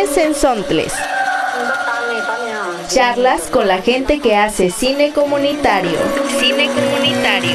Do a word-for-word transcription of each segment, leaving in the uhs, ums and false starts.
Cine Sensontles. Charlas con la gente que hace cine comunitario. Cine comunitario.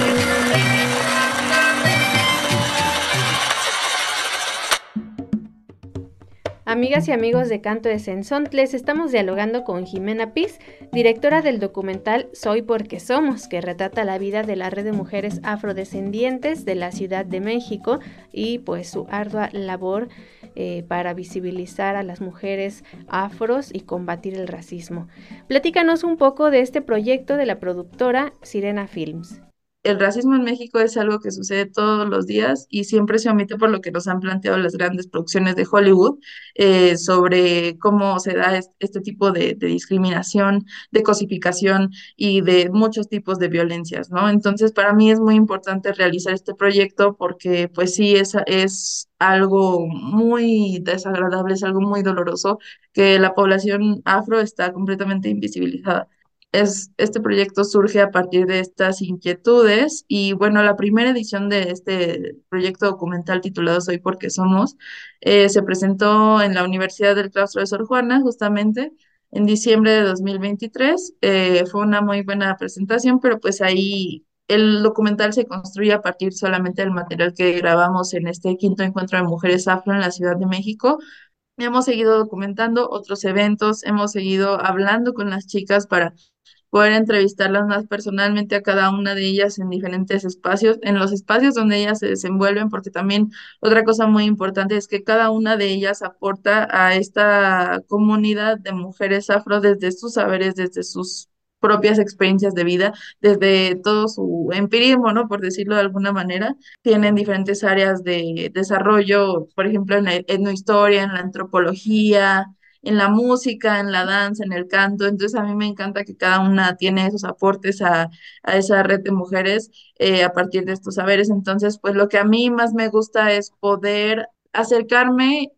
Amigas y amigos de Canto de Sensontles, estamos dialogando con Jimena Piz, directora del documental Soy porque Somos, que retrata la vida de la red de mujeres afrodescendientes de la Ciudad de México y pues su ardua labor eh, para visibilizar a las mujeres afros y combatir el racismo. Platícanos un poco de este proyecto de la productora Sirena Films. El racismo en México es algo que sucede todos los días y siempre se omite por lo que nos han planteado las grandes producciones de Hollywood eh, sobre cómo se da este, este tipo de, de discriminación, de cosificación y de muchos tipos de violencias, ¿no? Entonces, para mí es muy importante realizar este proyecto porque, pues sí, es, es algo muy desagradable, es algo muy doloroso que la población afro está completamente invisibilizada. Es, este proyecto surge a partir de estas inquietudes y bueno, la primera edición de este proyecto documental titulado Soy porque Somos eh, se presentó en la Universidad del Claustro de Sor Juana justamente en diciembre de dos mil veintitrés. Eh, fue una muy buena presentación, pero pues ahí el documental se construye a partir solamente del material que grabamos en este quinto encuentro de mujeres afro en la Ciudad de México. Hemos seguido documentando otros eventos, hemos seguido hablando con las chicas para poder entrevistarlas más personalmente a cada una de ellas en diferentes espacios, en los espacios donde ellas se desenvuelven, porque también otra cosa muy importante es que cada una de ellas aporta a esta comunidad de mujeres afro desde sus saberes, desde sus propias experiencias de vida, desde todo su empirismo, ¿no? Por decirlo de alguna manera. Tienen diferentes áreas de desarrollo, por ejemplo, en la etnohistoria, en la antropología, en la música, en la danza, en el canto. Entonces a mí me encanta que cada una tiene esos aportes a, a esa red de mujeres eh, a partir de estos saberes. Entonces, pues lo que a mí más me gusta es poder acercarme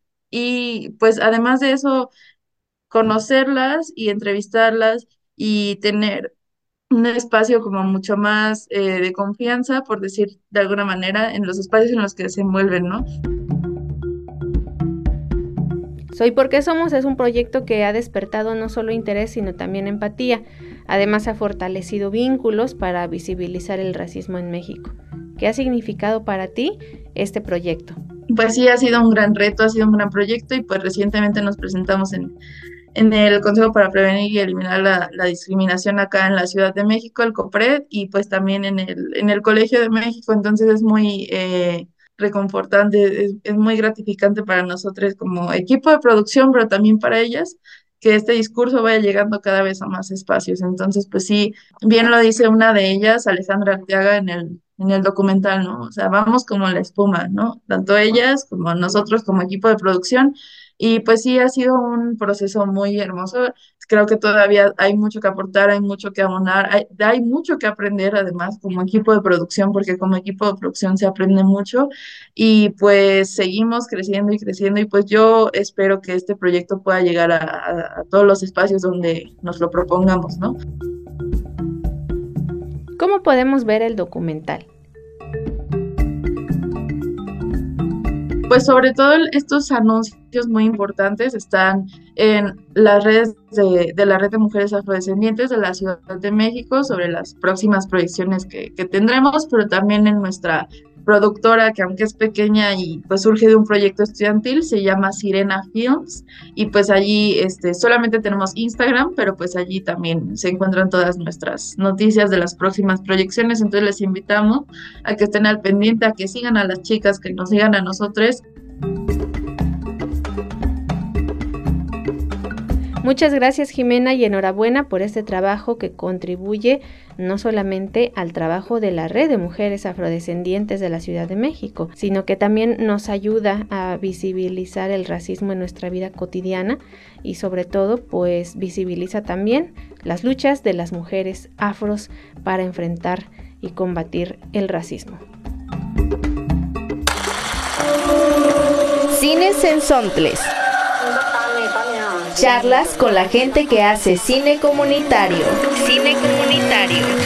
y pues además de eso, conocerlas y entrevistarlas y tener un espacio como mucho más eh, de confianza, por decir de alguna manera, en los espacios en los que se envuelven, ¿no? Soy porque Somos es un proyecto que ha despertado no solo interés, sino también empatía. Además, ha fortalecido vínculos para visibilizar el racismo en México. ¿Qué ha significado para ti este proyecto? Pues sí, ha sido un gran reto, ha sido un gran proyecto y pues recientemente nos presentamos en, en el Consejo para Prevenir y Eliminar la, la Discriminación acá en la Ciudad de México, el COPRED, y pues también en el, en el Colegio de México. Entonces es muy eh, reconfortante, es, es muy gratificante para nosotros como equipo de producción, pero también para ellas, que este discurso vaya llegando cada vez a más espacios. Entonces, pues sí, bien lo dice una de ellas, Alejandra Arteaga, en el, en el documental, ¿no? O sea, vamos como la espuma, ¿no? Tanto ellas como nosotros como equipo de producción. Y pues sí, ha sido un proceso muy hermoso. Creo que todavía hay mucho que aportar, hay mucho que abonar, hay, hay mucho que aprender además como equipo de producción, porque como equipo de producción se aprende mucho y pues seguimos creciendo y creciendo y pues yo espero que este proyecto pueda llegar a, a, a todos los espacios donde nos lo propongamos, ¿no? ¿Cómo podemos ver el documental? Pues sobre todo estos anuncios muy importantes están en las redes de, de la Red de Mujeres Afrodescendientes de la Ciudad de México sobre las próximas proyecciones que, que tendremos, pero también en nuestra productora, que aunque es pequeña y pues surge de un proyecto estudiantil, se llama Sirena Films, y pues allí este, solamente tenemos Instagram, pero pues allí también se encuentran todas nuestras noticias de las próximas proyecciones. Entonces les invitamos a que estén al pendiente, a que sigan a las chicas, que nos sigan a nosotros. Muchas gracias, Jimena, y enhorabuena por este trabajo que contribuye no solamente al trabajo de la Red de Mujeres Afrodescendientes de la Ciudad de México, sino que también nos ayuda a visibilizar el racismo en nuestra vida cotidiana y sobre todo pues visibiliza también las luchas de las mujeres afros para enfrentar y combatir el racismo. Cine Sensontles. Charlas con la gente que hace cine comunitario. Cine comunitario.